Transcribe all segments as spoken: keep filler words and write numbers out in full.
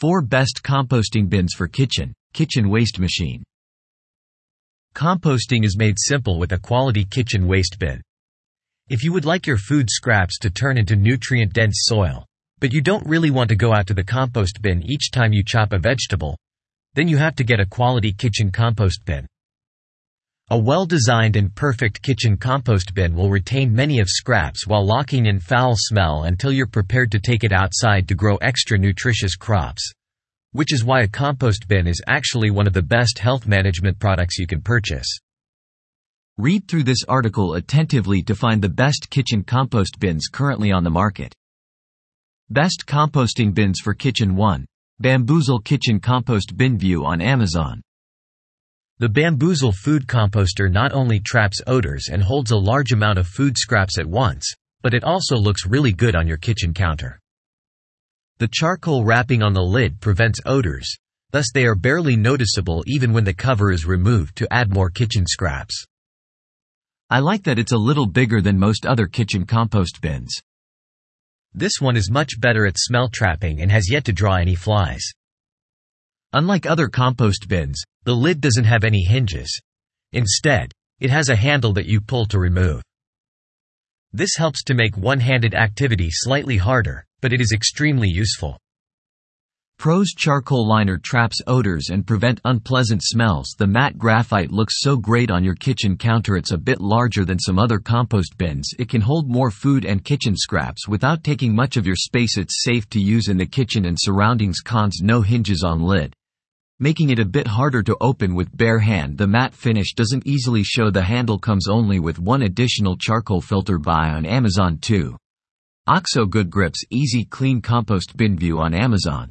four Best Composting Bins for Kitchen, Kitchen Waste Machine. Composting is made simple with a quality kitchen waste bin. If you would like your food scraps to turn into nutrient-dense soil, but you don't really want to go out to the compost bin each time you chop a vegetable, then you have to get a quality kitchen compost bin. A well-designed and perfect kitchen compost bin will retain many of scraps while locking in foul smell until you're prepared to take it outside to grow extra nutritious crops. Which is why a compost bin is actually one of the best health management products you can purchase. Read through this article attentively to find the best kitchen compost bins currently on the market. Best Composting Bins for Kitchen one. Bamboozle Kitchen Compost Bin View on Amazon. The Bamboozle food composter not only traps odors and holds a large amount of food scraps at once, but it also looks really good on your kitchen counter. The charcoal wrapping on the lid prevents odors, thus they are barely noticeable even when the cover is removed to add more kitchen scraps. I like that it's a little bigger than most other kitchen compost bins. This one is much better at smell trapping and has yet to draw any flies. Unlike other compost bins, the lid doesn't have any hinges. Instead, it has a handle that you pull to remove. This helps to make one-handed activity slightly harder, but it is extremely useful. Pros Charcoal Liner traps odors and prevent unpleasant smells. The matte graphite looks so great on your kitchen counter. It's a bit larger than some other compost bins. It can hold more food and kitchen scraps without taking much of your space. It's safe to use in the kitchen and surroundings. Cons: no hinges on lid, making it a bit harder to open with bare hand. The matte finish doesn't easily show. The handle comes only with one additional charcoal filter. Buy on Amazon too. OXO Good Grips Easy Clean Compost Bin View on Amazon.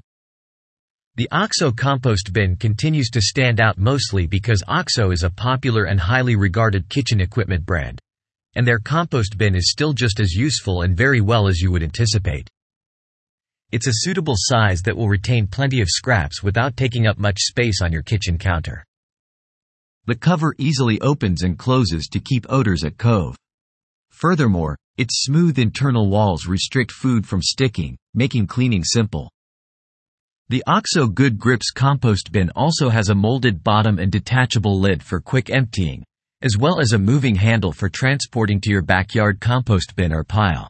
The OXO compost bin continues to stand out mostly because OXO is a popular and highly regarded kitchen equipment brand, and their compost bin is still just as useful and very well as you would anticipate. It's a suitable size that will retain plenty of scraps without taking up much space on your kitchen counter. The cover easily opens and closes to keep odors at cove. Furthermore, its smooth internal walls restrict food from sticking, making cleaning simple. The OXO Good Grips compost bin also has a molded bottom and detachable lid for quick emptying, as well as a moving handle for transporting to your backyard compost bin or pile.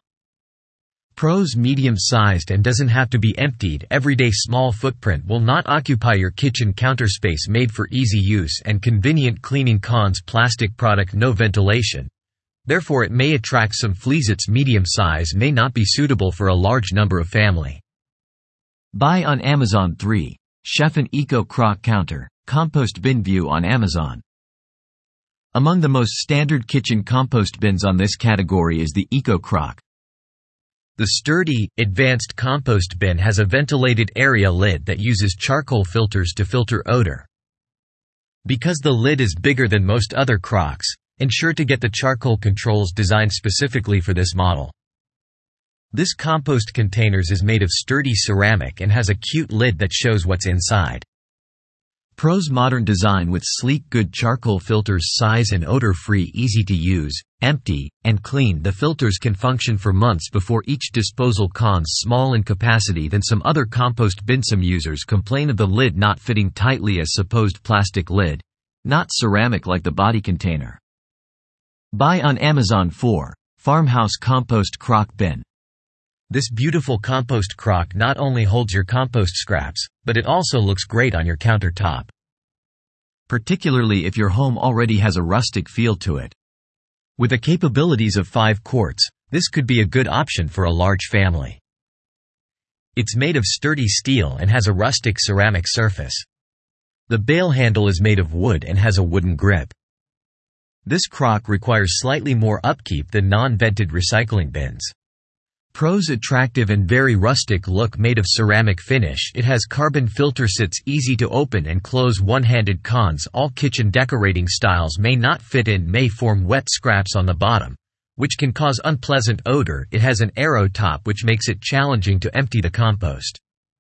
Pros: medium-sized and doesn't have to be emptied. Everyday small footprint will not occupy your kitchen counter space. Made for easy use and convenient cleaning. Cons: plastic product, no ventilation. Therefore it may attract some fleas. Its medium size may not be suitable for a large number of family. Buy on Amazon three. Chef'n Eco Crock Counter, Compost Bin View on Amazon. Among the most standard kitchen compost bins on this category is the Eco Crock. The sturdy, advanced compost bin has a ventilated area lid that uses charcoal filters to filter odor. Because the lid is bigger than most other crocks, ensure to get the charcoal controls designed specifically for this model. This compost containers is made of sturdy ceramic and has a cute lid that shows what's inside. Pros: modern design with sleek good charcoal filters. Size and odor-free, easy to use, empty, and clean. The filters can function for months before each disposal. Cons: small in capacity than some other compost bin. Some users complain of the lid not fitting tightly as supposed plastic lid, not ceramic like the body container. Buy on Amazon four. Farmhouse Compost Crock Bin. This beautiful compost crock not only holds your compost scraps, but it also looks great on your countertop, particularly if your home already has a rustic feel to it. With the capabilities of five quarts, this could be a good option for a large family. It's made of sturdy steel and has a rustic ceramic surface. The bail handle is made of wood and has a wooden grip. This crock requires slightly more upkeep than non-vented recycling bins. Pros: attractive and very rustic look. Made of ceramic finish, it has carbon filter. Sits easy to open and close one-handed. Cons: all kitchen decorating styles may not fit in. May form wet scraps on the bottom, which can cause unpleasant odor. It has an arrow top which makes it challenging to empty the compost.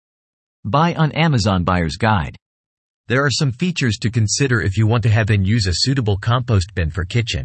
Buy on Amazon Buyer's Guide. There are some features to consider if you want to have and use a suitable compost bin for kitchen.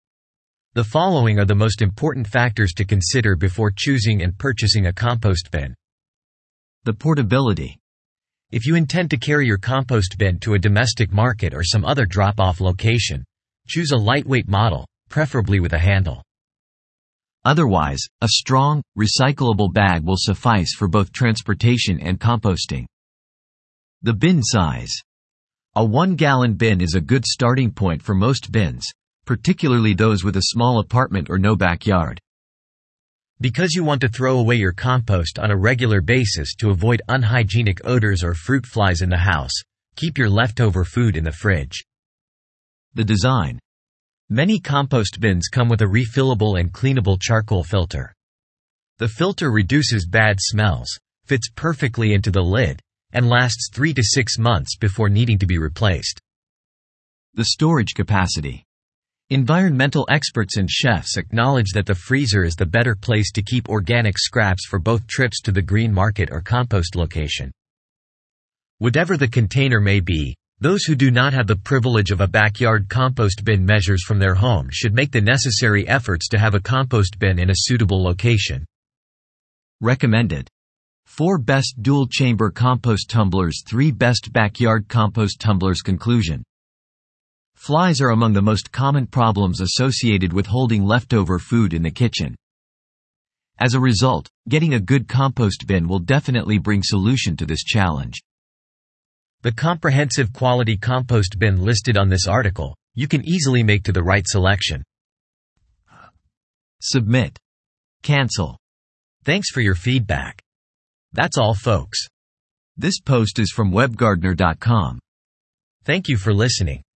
The following are the most important factors to consider before choosing and purchasing a compost bin. The portability. If you intend to carry your compost bin to a domestic market or some other drop-off location, choose a lightweight model, preferably with a handle. Otherwise, a strong, recyclable bag will suffice for both transportation and composting. The bin size. A one-gallon bin is a good starting point for most bins, particularly those with a small apartment or no backyard. Because you want to throw away your compost on a regular basis to avoid unhygienic odors or fruit flies in the house, keep your leftover food in the fridge. The design. Many compost bins come with a refillable and cleanable charcoal filter. The filter reduces bad smells, fits perfectly into the lid, and lasts three to six months before needing to be replaced. The storage capacity. Environmental experts and chefs acknowledge that the freezer is the better place to keep organic scraps for both trips to the green market or compost location. Whatever the container may be, those who do not have the privilege of a backyard compost bin measures from their home should make the necessary efforts to have a compost bin in a suitable location. Recommended. four Best Dual-Chamber Compost Tumblers. three Best Backyard Compost Tumblers. Conclusion. Flies are among the most common problems associated with holding leftover food in the kitchen. As a result, getting a good compost bin will definitely bring solution to this challenge. The comprehensive quality compost bin listed on this article, you can easily make to the right selection. Submit. Cancel. Thanks for your feedback. That's all, folks. This post is from web gardener dot com. Thank you for listening.